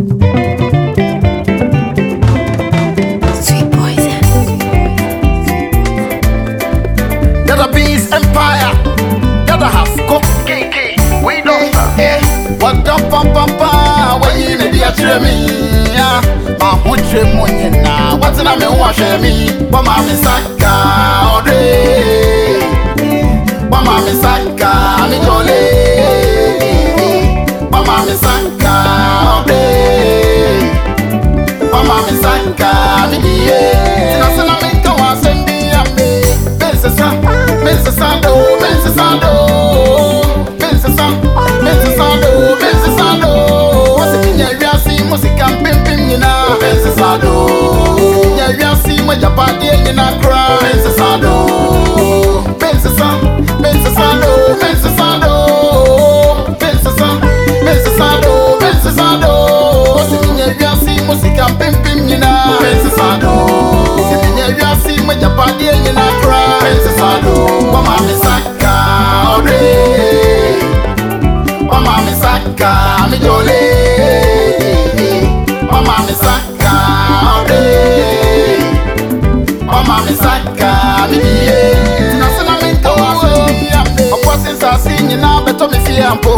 Sweet poison. Gotta Beast Empire. Gotta have cook. KK. We don't stop. What the papa? Why you need to hear me? My huntre money now. What's in a me wash me? But my misaka all day. But my misaka me jolly. But my misaka all day. But my misaka me die. Na sana me ka wa sendi ame. Bensesa, bensesa do, bensesa do. Bensesa, bensesa do, bensesa do. What's in your yasi music and pimpin you na. Bensesa do. Your yasi mo japadi you na cry. Bensesa do. Bensesa, bensesa do, bensesa do. Bensesa, bensesa do, bensesa do. What's in your yasi music and pimpin you na. Bensesa do. Your yasi mo japadi you na cry. Bensesa do. Mama misaka ore. Mama misaka mi jole. Mama misaka ore. Mama misaka mi die. Na sana mi to so biambe. Opo sinsa sinyi na beto mi fiampo.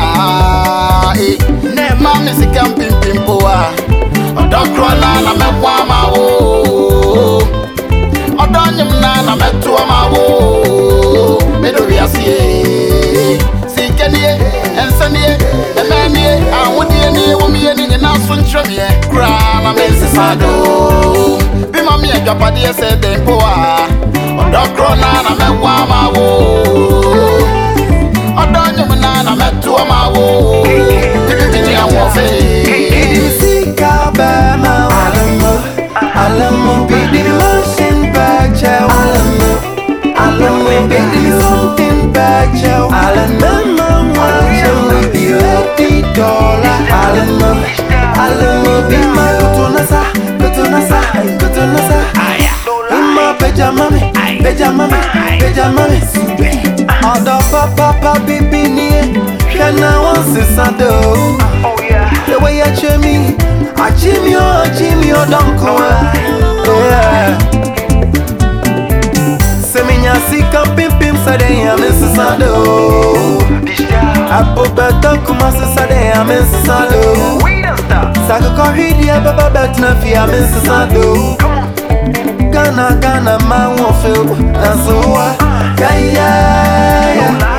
Ne ma mi sikam pimpimpo ah. Odokro na mekwa ma wo. Odonyim na meto ma wo. Medo wiase. Sikenie, ensenie, emenie, awodie ni womie ni na so ntremie. Kra na mensisado. Bi ma me adwapade se den po a. Odokro na mekwa ma wo. Odonyim na meto ma wo. Titi anwo fe. Sika bema Alamo Bidi motion back chow Alamo Bidi something back chow Alamo watch be ready dollar Alamo be my kutunasa Ima pejamame Odo papa bibi ni Shana wansi sado The way you treat me, I Jimmy, don't call. Yeah. Seminya sika pim sade ya mensado. Apo beto kuma sade ya mensado. Saka koridi ya baba bet na fi ya mensado. Gana ma won feel na so wa. Yeah.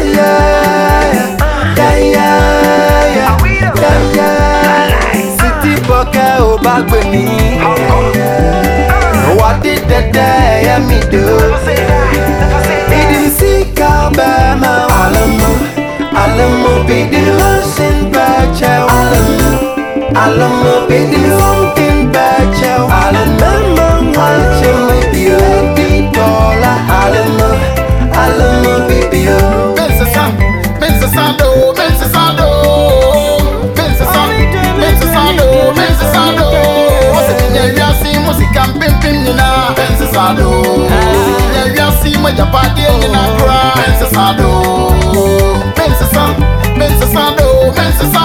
City boka o bagbe ni. What did the day me do? It didn't see Alabama. Alamo be the motion bad chow. Alamo be the something bad chow. Alamo watching with the ready dollar. Alamo be the Mensesado. What's it in your yasi music and pimpin you na. Mensesado. Your yasi mo japadi you na cry. Mensesado.